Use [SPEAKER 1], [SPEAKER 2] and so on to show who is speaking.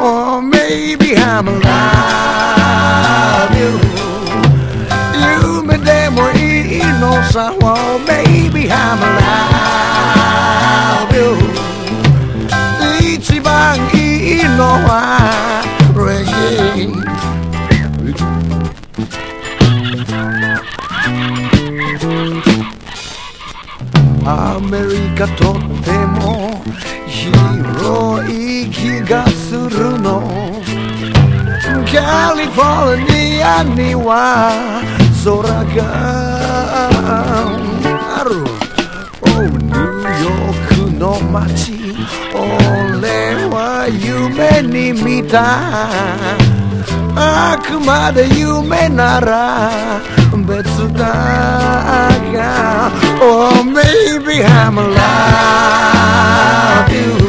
[SPEAKER 1] Oh maybe I'm love you 夢でもいいのさ Oh maybe I'm love you 一番いいのは Reggaeアメリカとっても広い気がするのカリフォルニアには空がある、oh, ニューヨークの街俺は夢に見たあくまで夢なら別だが Oh maybe I'm love you